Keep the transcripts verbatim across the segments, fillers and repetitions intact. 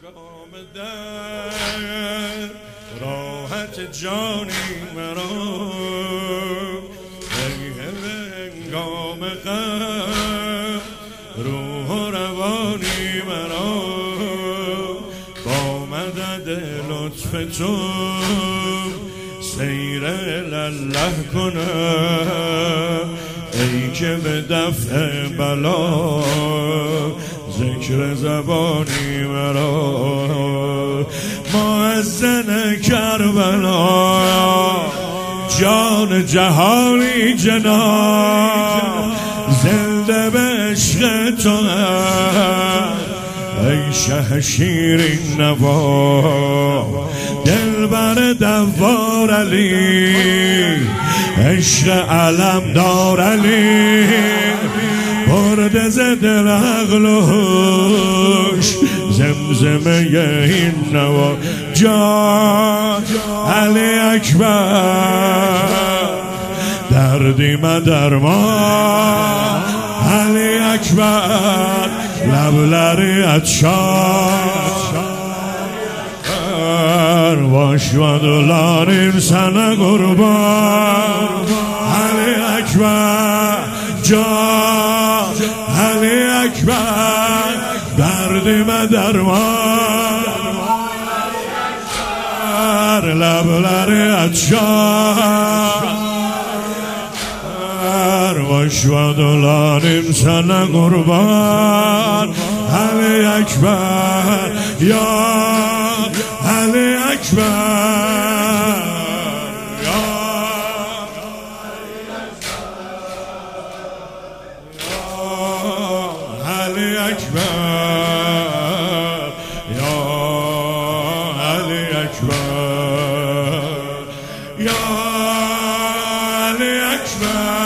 راحت جانی مرا هنگام غم، روح و روانی مرا با مدد لطف تو سیر الله کنم. ای که به دفع بلا ذکر زبانی مرا، مؤذن کربلا جان جهانی جنان، زنده به عشق تو ای شه شیرین نوا، دلبر دوار علی، عشق علم دار علی، برده ز دل عقل و هوش زمزمه این نوا. جان علی اکبر دردی من درمان، علی اکبر لبلری عطشان، باش و دلاریم سنه قربان. علی اکبر جان، علی اکبر دردی من درمان، لبلری عطشان، باش و دلاریم سنه قربان. علی اکبر یا علی اکبر یا علی اکبر یا علی اکبر یا علی اکبر.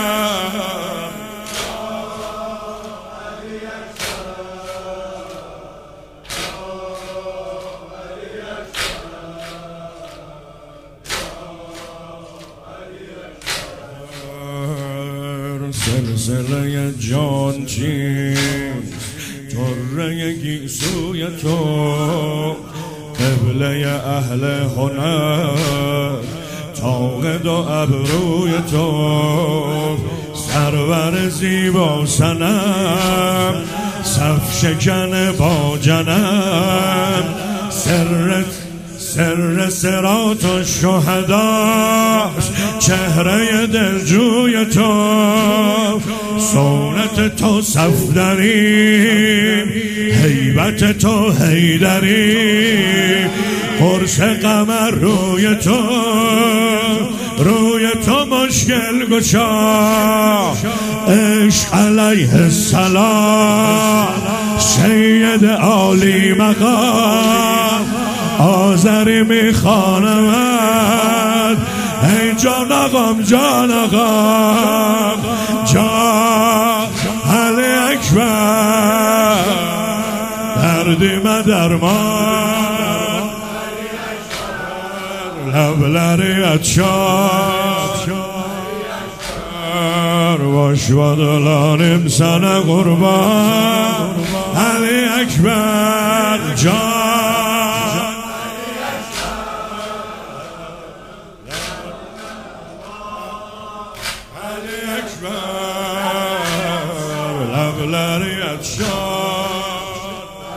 سلسله جان چیست طره گیسوی تو، قبله اهل هنر طاقد و ابروی تو، سرور زیبا سنم صف شکن با جنم، سرت سر صراط و شهداست چهره دلجوی تو، سونت تو صفدری، هیبت تو حیدری، قرص قمر روی تو، روی تو مشکل گشا، عشق علیه السلام سید عالی مقام، آذری میخوانمد ای جان آقام جان آقام، جان علی اکبر دردی من درمان، لبلری عطشان، باش و دلانیم سنه قربان. علی اکبر جان لبلری عطشان،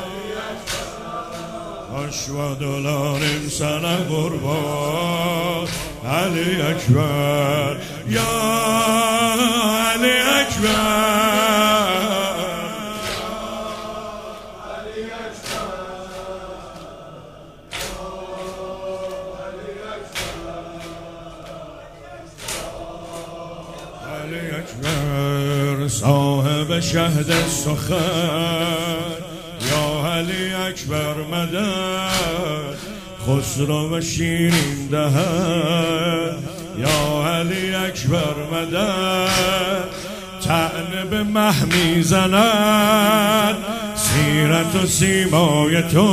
باش و دلاریم سنه قربان. علی اکبر یا علی اکبر علی اکبر صاحب شهد سخن، یا علی اکبر مدد، خسرو و شیرین دهن، یا علی اکبر مدد، طعن به مه میزند سیرت و سیمای تو،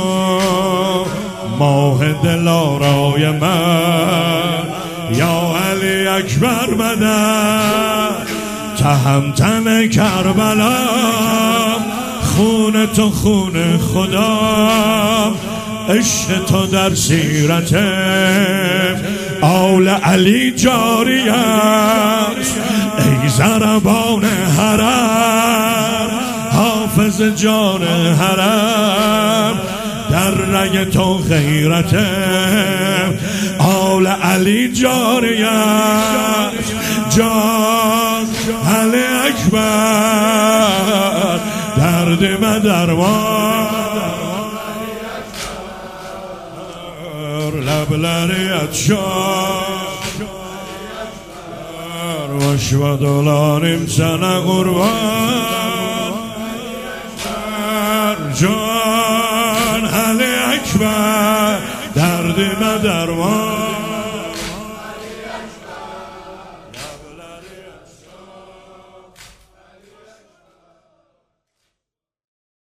ماه دلارای من، یا علی اکبر مدد، تهمتن کربلا خون تو خون خدا، عشق تو در سیرت آل علی جاری است. ای ضربان حرم، حافظ جان حرم، در رگ تو غیرت آل علی جاری است. جان علی اکبر، درد من درمان، لب لریت شد باش و دلاریم سنه قربان. جان علی اکبر، درد من درمان.